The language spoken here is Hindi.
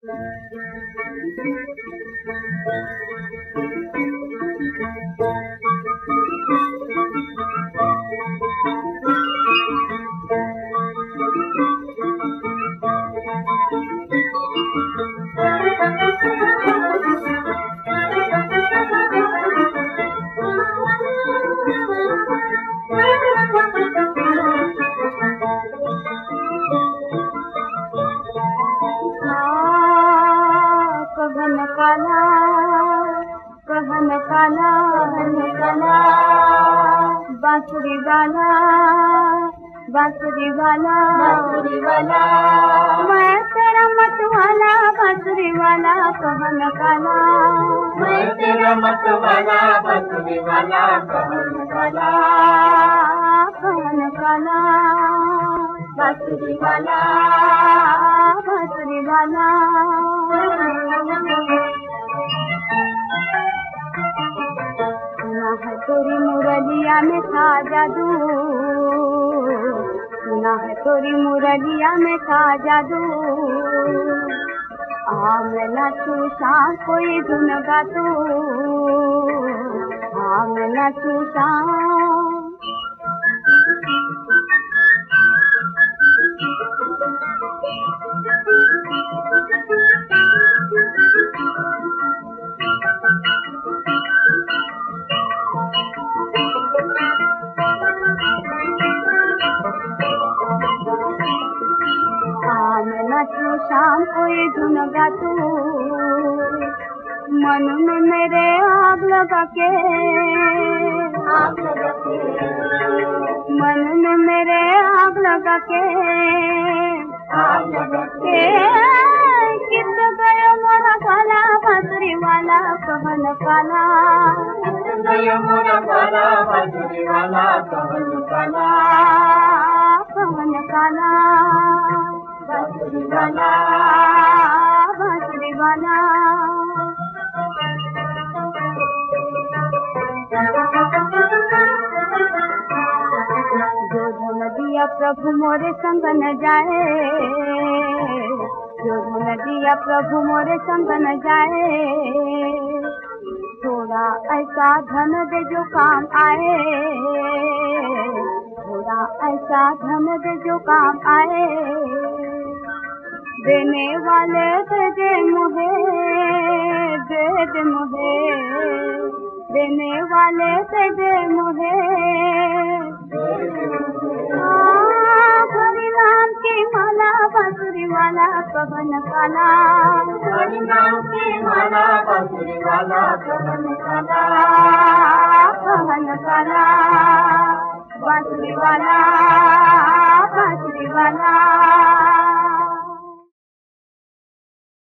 कहन काला बांसुरी वाला बांसुरी वाला बांसुरी वाला मैं तेरा मतवाला बांसुरी वाला कहन काला मैं तेरा मतवाला बांसुरी वाला कहन काला बांसुरी वाला बांसुरी वाला सुना है तोरी मुरलिया में था जादू सुना है तोरी मुरलिया में था जादू आ मैं नाचू शाम कोई धुन गा तू आ मैं नाचू शाम शाम कोई धुन गा तू मन में मेरे आग लगा के मन में मेरे आग लगा के कित गयो मोरा काला बांसुरी वाला कहन काला गयो मोरा काला बांसुरी वाला कहन काला बांसुरी वाला बांसुरी वाला जो धन दिया प्रभु मोरे संग न जाए जो धन दिया प्रभु मोरे संग न जाए थोड़ा ऐसा धन दे जो काम आए थोड़ा ऐसा धन दे जो काम आए देने वाले दे दे मुहे देने वाले दे दे मुहे हरि नाम की माला बांसुरी वाला कहन काला हरि नाम की माला बांसुरी वाला कहन काला बांसुरी वाला बांसुरी वाला